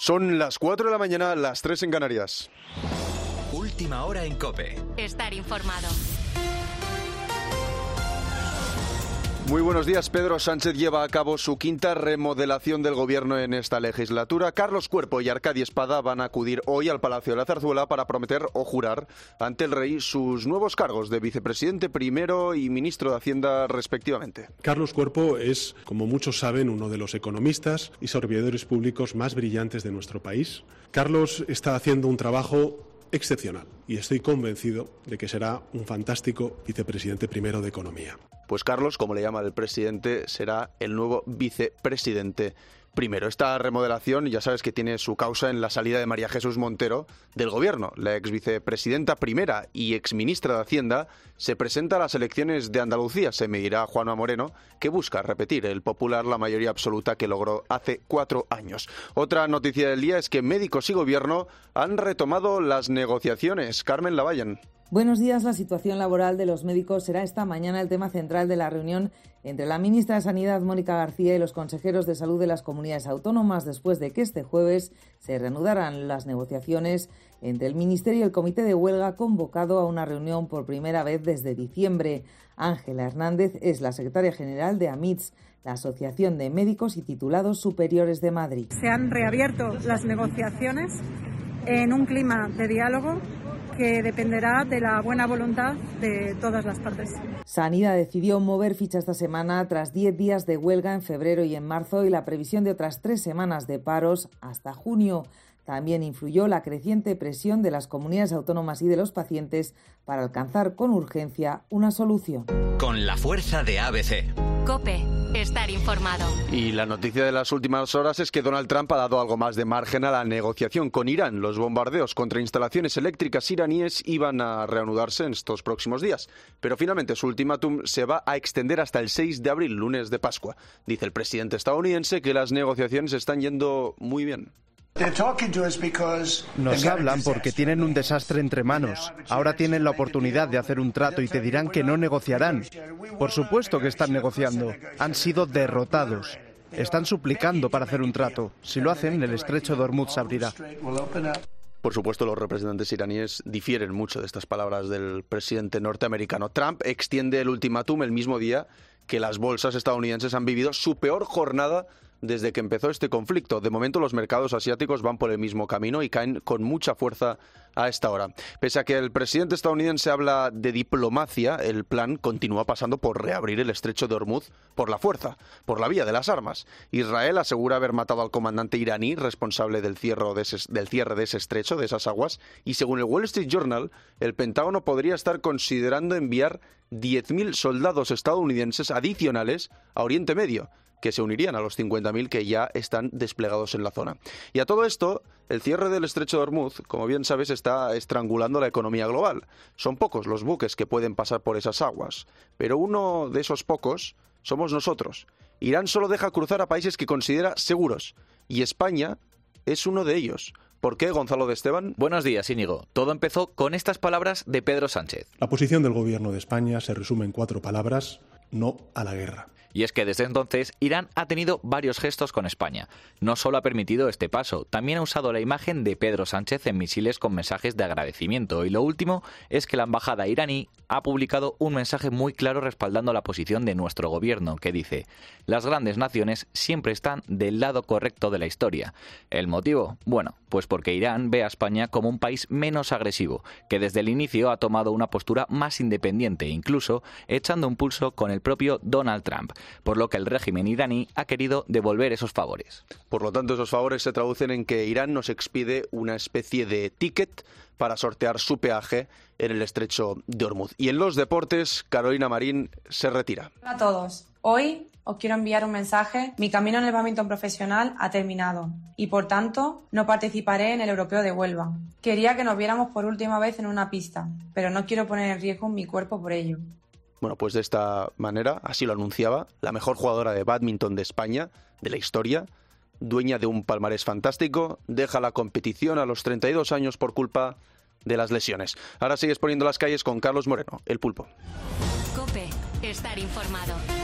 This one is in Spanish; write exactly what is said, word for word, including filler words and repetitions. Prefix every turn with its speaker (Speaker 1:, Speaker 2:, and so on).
Speaker 1: Son las cuatro de la mañana, las tres en Canarias.
Speaker 2: Última hora en COPE.
Speaker 3: Estar informado.
Speaker 1: Muy buenos días. Pedro Sánchez lleva a cabo su quinta remodelación del gobierno en esta legislatura. Carlos Cuerpo y Arcadio Espada van a acudir hoy al Palacio de la Zarzuela para prometer o jurar ante el rey sus nuevos cargos de vicepresidente primero y ministro de Hacienda respectivamente.
Speaker 4: Carlos Cuerpo es, como muchos saben, uno de los economistas y servidores públicos más brillantes de nuestro país. Carlos está haciendo un trabajo excepcional y estoy convencido de que será un fantástico vicepresidente primero de Economía.
Speaker 1: Pues Carlos, como le llama el presidente, será el nuevo vicepresidente primero. Esta remodelación ya sabes que tiene su causa en la salida de María Jesús Montero del gobierno. La ex vicepresidenta primera y ex ministra de Hacienda se presenta a las elecciones de Andalucía. Se medirá a Juanma Moreno, que busca repetir el popular la mayoría absoluta que logró hace cuatro años. Otra noticia del día es que médicos y gobierno han retomado las negociaciones. Carmen Lavallen.
Speaker 5: Buenos días. La situación laboral de los médicos será esta mañana el tema central de la reunión entre la ministra de Sanidad, Mónica García, y los consejeros de salud de las comunidades autónomas, después de que este jueves se reanudaran las negociaciones entre el Ministerio y el Comité de Huelga, convocado a una reunión por primera vez desde diciembre. Ángela Hernández es la secretaria general de AMITS, la Asociación de Médicos y Titulados Superiores de Madrid.
Speaker 6: Se han reabierto las negociaciones en un clima de diálogo que dependerá de la buena voluntad de todas las partes.
Speaker 5: Sanidad decidió mover ficha esta semana tras diez días de huelga en febrero y en marzo y la previsión de otras tres semanas de paros hasta junio. También influyó la creciente presión de las comunidades autónomas y de los pacientes para alcanzar con urgencia una solución.
Speaker 2: Con la fuerza de A B C.
Speaker 3: COPE. Estar informado.
Speaker 1: Y la noticia de las últimas horas es que Donald Trump ha dado algo más de margen a la negociación con Irán. Los bombardeos contra instalaciones eléctricas iraníes iban a reanudarse en estos próximos días. Pero finalmente su ultimátum se va a extender hasta el seis de abril, lunes de Pascua. Dice el presidente estadounidense que las negociaciones están yendo muy bien.
Speaker 7: Nos hablan porque tienen un desastre entre manos. Ahora tienen la oportunidad de hacer un trato y te dirán que no negociarán. Por supuesto que están negociando. Han sido derrotados. Están suplicando para hacer un trato. Si lo hacen, el estrecho de Hormuz se abrirá.
Speaker 1: Por supuesto, los representantes iraníes difieren mucho de estas palabras del presidente norteamericano. Trump extiende el ultimátum el mismo día que las bolsas estadounidenses han vivido su peor jornada desde que empezó este conflicto. De momento los mercados asiáticos van por el mismo camino y caen con mucha fuerza a esta hora. Pese a que el presidente estadounidense habla de diplomacia, el plan continúa pasando por reabrir el estrecho de Hormuz por la fuerza, por la vía de las armas. Israel asegura haber matado al comandante iraní responsable del cierre de ese, del cierre de ese estrecho, de esas aguas, y según el Wall Street Journal, el Pentágono podría estar considerando enviar diez mil soldados estadounidenses adicionales a Oriente Medio, que se unirían a los cincuenta mil que ya están desplegados en la zona. Y a todo esto, el cierre del estrecho de Hormuz, como bien sabes, está estrangulando la economía global. Son pocos los buques que pueden pasar por esas aguas, pero uno de esos pocos somos nosotros. Irán solo deja cruzar a países que considera seguros, y España es uno de ellos. ¿Por qué, Gonzalo de Esteban?
Speaker 8: Buenos días, Íñigo. Todo empezó con estas palabras de Pedro Sánchez.
Speaker 4: La posición del gobierno de España se resume en cuatro palabras: no a la guerra.
Speaker 8: Y es que desde entonces Irán ha tenido varios gestos con España. No solo ha permitido este paso, también ha usado la imagen de Pedro Sánchez en misiles con mensajes de agradecimiento. Y lo último es que la embajada iraní ha publicado un mensaje muy claro respaldando la posición de nuestro gobierno, que dice: las grandes naciones siempre están del lado correcto de la historia. ¿El motivo? Bueno, pues porque Irán ve a España como un país menos agresivo, que desde el inicio ha tomado una postura más independiente, incluso echando un pulso con el propio Donald Trump, por lo que el régimen iraní ha querido devolver esos favores.
Speaker 1: Por lo tanto, esos favores se traducen en que Irán nos expide una especie de ticket para sortear su peaje en el estrecho de Hormuz. Y en los deportes, Carolina Marín se retira.
Speaker 9: Hola a todos. Hoy os quiero enviar un mensaje. Mi camino en el bádminton profesional ha terminado y, por tanto, no participaré en el Europeo de Huelva. Quería que nos viéramos por última vez en una pista, pero no quiero poner en riesgo mi cuerpo por ello.
Speaker 1: Bueno, pues de esta manera, así lo anunciaba, la mejor jugadora de bádminton de España, de la historia, dueña de un palmarés fantástico, deja la competición a los treinta y dos años por culpa de las lesiones. Ahora sigues poniendo las calles con Carlos Moreno, el Pulpo.
Speaker 3: COPE. Estar informado.